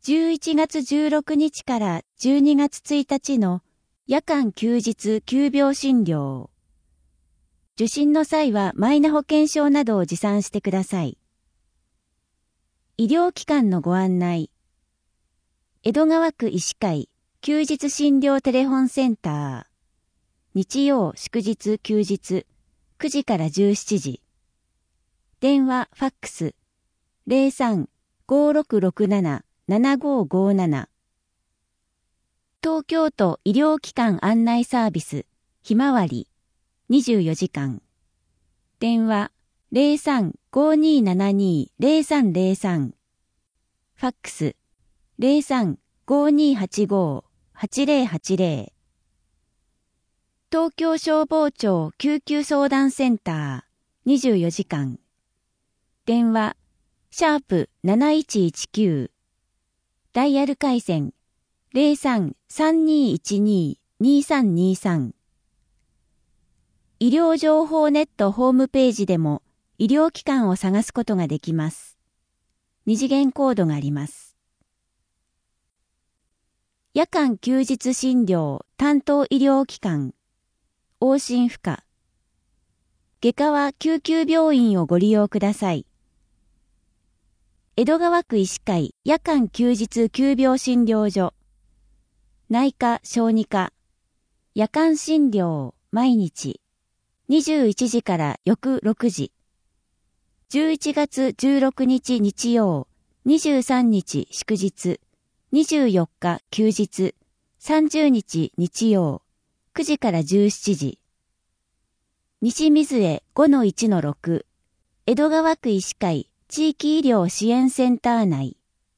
11月16日から12月1日の夜間休日急病診療。受診の際はマイナ保険証などを持参してください。医療機関のご案内。江戸川区医師会休日診療テレフォンセンター。日曜祝日休日9時から17時。電話ファックス 03-5667-7557。東京都医療機関案内サービスひまわり24時間。電話 03-5272-0303。ファックス 03-5285-8080。東京消防庁救急相談センター24時間。電話#7119。ダイヤル回線03-3212-2323。医療情報ネットホームページでも医療機関を探すことができます。二次元コードがあります。夜間休日診療担当医療機関往診不可。外科は救急病院をご利用ください。江戸川区医師会夜間休日急病診療所。内科小児科。夜間診療毎日。21時から翌6時。11月16日日曜、23日祝日、24日休日、30日日曜、9時から17時。西水江 5-1-6 江戸川区医師会地域医療支援センター内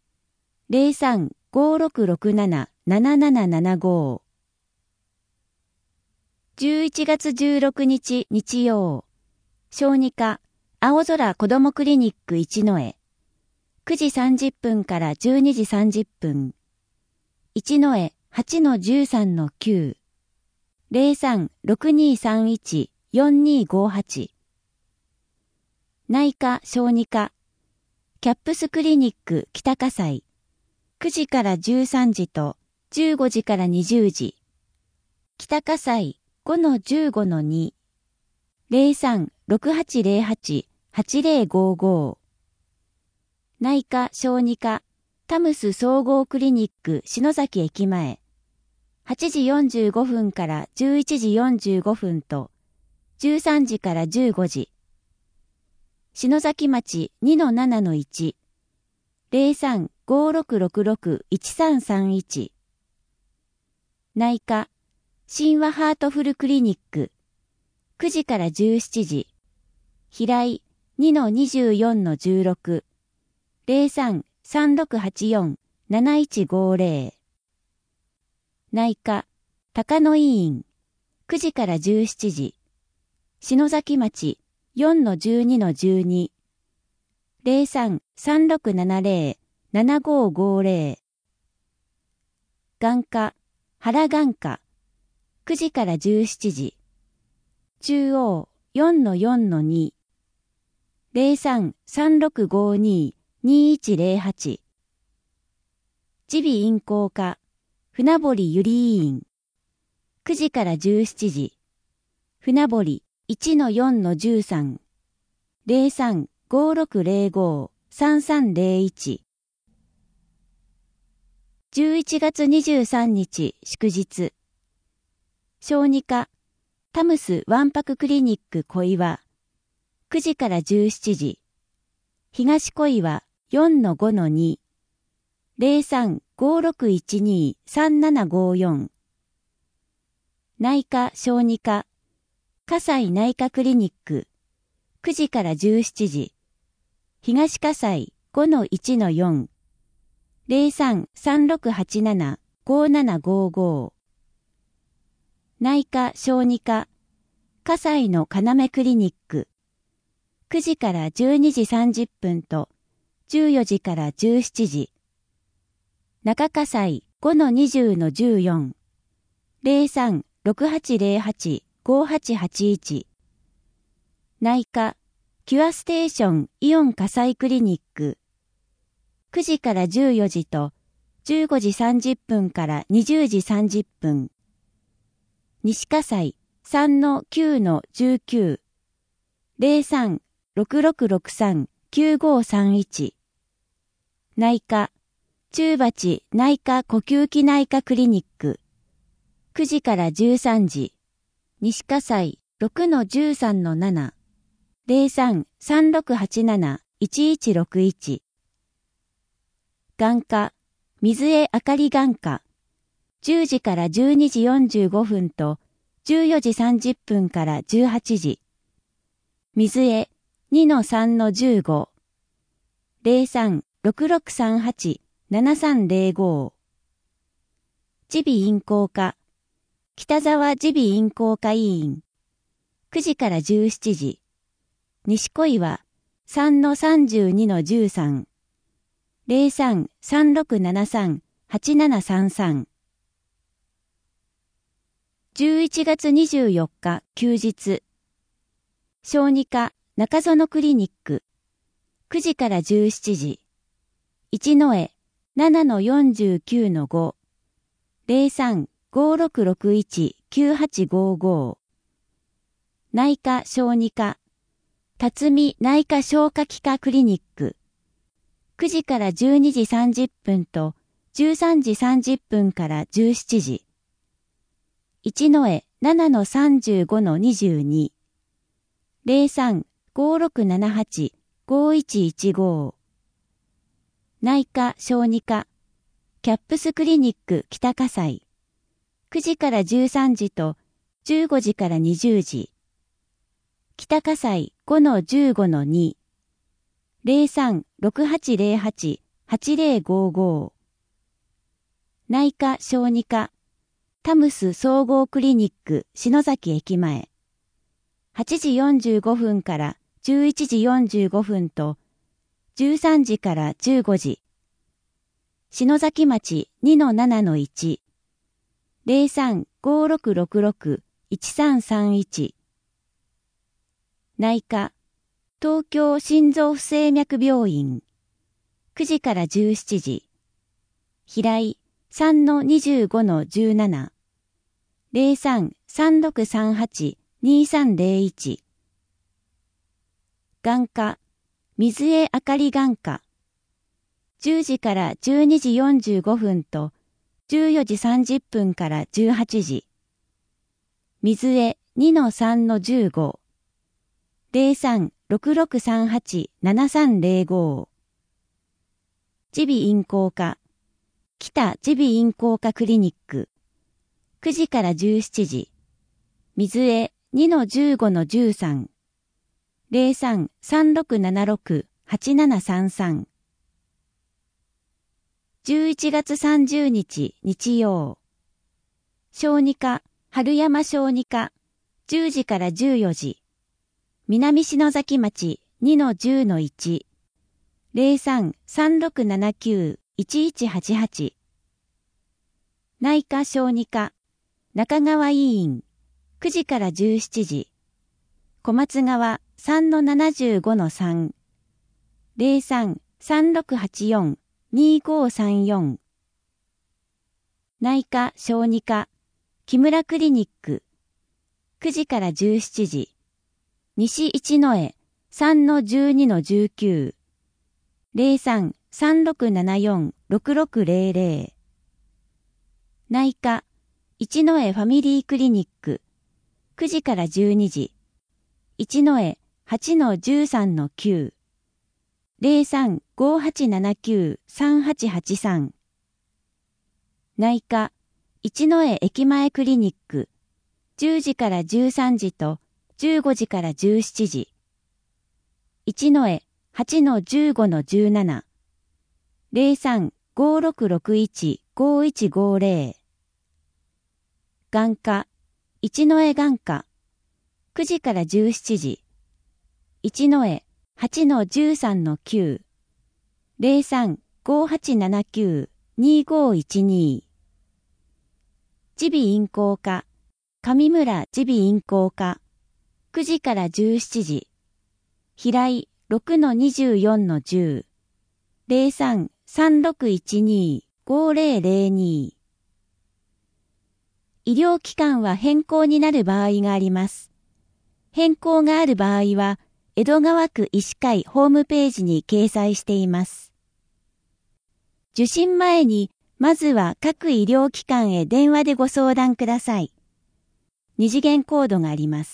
03-5667-7775。11月16日日曜、小児科青空子どもクリニック一之江9時30分から12時30分。一之江 8-13-9 03-6231-4258。内科小児科キャップスクリニック北葛西9時から13時と15時から20時。北葛西 5-15-2 03-6808-8055。内科小児科タムス総合クリニック篠崎駅前8時45分から11時45分と13時から15時。篠崎町 2-7-1 03-5666-1331。内科神話ハートフルクリニック9時から17時。平井 2-24-16 03-3684-7150。内科高野医院9時から17時。篠崎町 4-12-12 03-3670-7550。眼科原眼科9時から17時。中央 4-4-2 03-3652-2108。耳鼻咽喉科船堀ゆり医院9時から17時。船堀 1-4-13 03-5605-3301。11月23日祝日。小児科タムスわんぱくクリニック小岩9時から17時。東小岩 4-5-2 03-5612-3754。内科小児科葛西内科クリニック9時から17時。東葛西 5-1-4 03-3687-5755。内科小児科葛西の要クリニック9時から12時30分と14時から17時。中葛西 5-20-14 03-6808-5881。内科キュアステーションイオン葛西クリニック9時から14時と 15時30分から20時30分。西葛西 3-9-19 03-6663-9531。内科中鉢内科呼吸器内科クリニック。9時から13時。西葛西 6-13-7 03-3687-1161。眼科水江あかり眼科。10時から12時45分と14時30分から18時。水江 2-3-15 03-6638-7305。耳鼻咽喉科北沢耳鼻咽喉科医院。9時から17時。西小岩 3-32-13 03-3673-8733。11月24日休日。小児科中園クリニック。9時から17時。一之江 7-49-5 03-5661-9855。内科小児科辰巳内科消化器科クリニック。9時から12時30分と13時30分から17時。一之江 7-35-22 03-5678-5115。内科小児科キャップスクリニック北葛西。9時から13時と15時から20時。北葛西 5-15-2 03-6808-8055。内科小児科タムス総合クリニック篠崎駅前。8時45分から11時45分と13時から15時。篠崎町 2-7-1 03-5666-1331。内科東京心臓不整脈病院。9時から17時。平井 3-25-17 03-3638-2301。眼科水江あかり眼科。10時から12時45分と14時30分から18時。水江 2-3-15 03-6638-7305。耳鼻咽喉科北耳鼻咽喉科クリニック。9時から17時。水江 2-15-13 03-3676-8733。11月30日日曜。小児科春山小児科10時から14時。南篠崎町 2-10-1 03-3679-1188。内科小児科中川医院。9時から17時。小松川 3-75-3 03-3684-2534。内科小児科木村クリニック。9時から17時。西一之江 3-12-19 03-3674-6600。内科一之江ファミリークリニック。9時から12時。一之江 8-13-9 03-5879-3883。内科一之江駅前クリニック。10時から13時と15時から17時。一之江 8-15-17 03-5661-5150。眼科一之江眼科。9時から17時。一之江 8-13-9 03-5879-2512。耳鼻咽喉科上村耳鼻咽喉科。9時から17時。平井 6-24-10 03-3612 5002。医療機関は変更になる場合があります。変更がある場合は、江戸川区医師会ホームページに掲載しています。受診前に、まずは各医療機関へ電話でご相談ください。二次元コードがあります。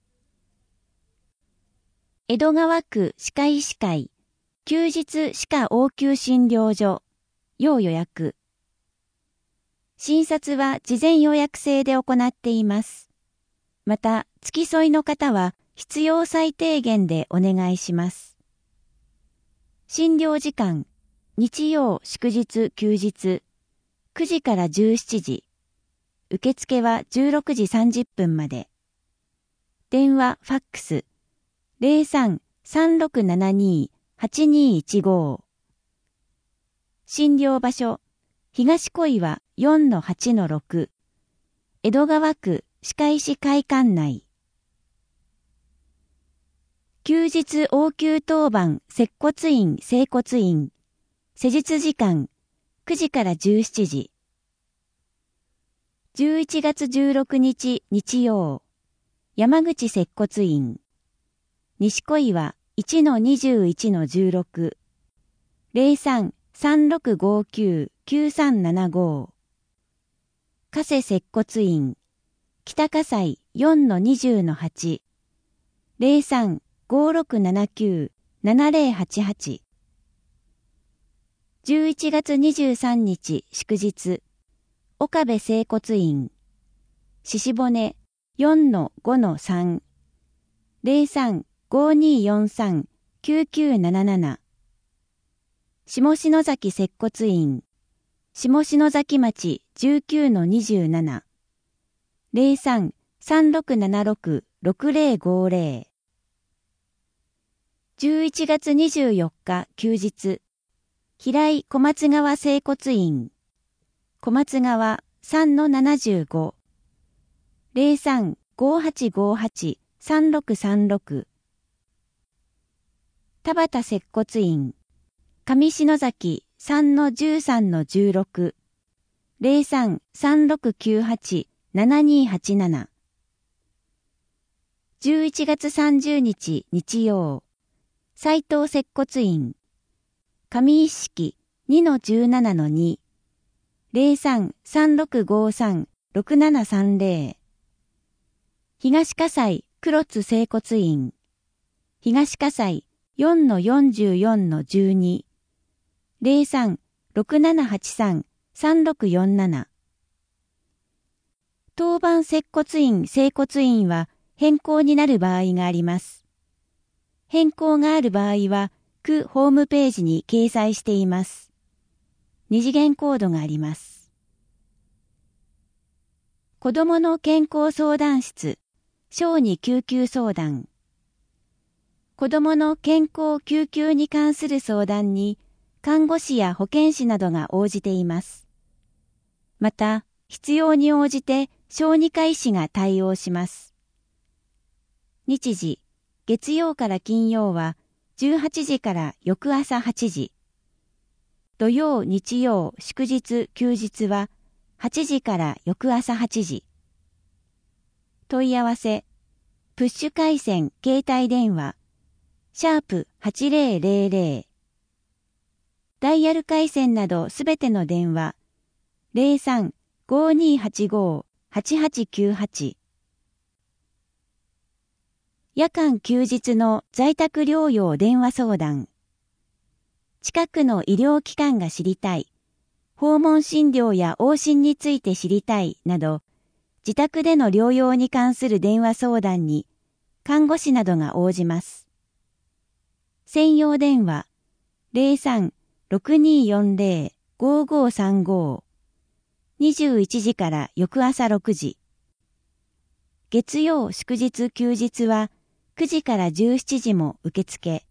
江戸川区歯科医師会、休日歯科応急診療所、要予約。診察は事前予約制で行っています。また、付き添いの方は必要最低限でお願いします。診療時間、日曜、祝日、休日、9時から17時。受付は16時30分まで。電話、ファックス、03-3672-8215。診療場所、東小岩 4-8-6。江戸川区歯科医師会館内。休日応急当番接骨院整骨院。施術時間9時から17時。11月16日日曜。山口接骨院。西小岩 1-21-16。03-3659-9375。加瀬接骨院。北葛西 4-20-8。03-5679-7088。11月23日祝日。岡部整骨院。獅子骨 4-5-3。03-5243-9977。下篠崎接骨院。下篠崎町 19-27。03-3676-6050。11月24日休日。平井小松川整骨院。小松川 3-75。03-5858-3636。田端接骨院。上篠崎 3-13-16。03-3698-7287。11月30日日曜。斉藤接骨院。上一式 2-17-2。03-3653-6730。東葛西黒津整骨院。東葛西 4-44-12。03-6783-3647。当番接骨院整骨院は変更になる場合があります。変更がある場合は、区ホームページに掲載しています。二次元コードがあります。子どもの健康相談室、小児救急相談。子どもの健康救急に関する相談に、看護師や保健師などが応じています。また、必要に応じて小児科医師が対応します。日時、月曜から金曜は18時から翌朝8時。土曜、日曜、祝日、休日は8時から翌朝8時。問い合わせ、プッシュ回線、携帯電話、#8000。ダイヤル回線などすべての電話、03-5285-8898。夜間休日の在宅療養電話相談。近くの医療機関が知りたい、訪問診療や往診について知りたいなど、自宅での療養に関する電話相談に、看護師などが応じます。専用電話、03-6240-5535。21時から翌朝6時。月曜、祝日、休日は9時から17時も受付。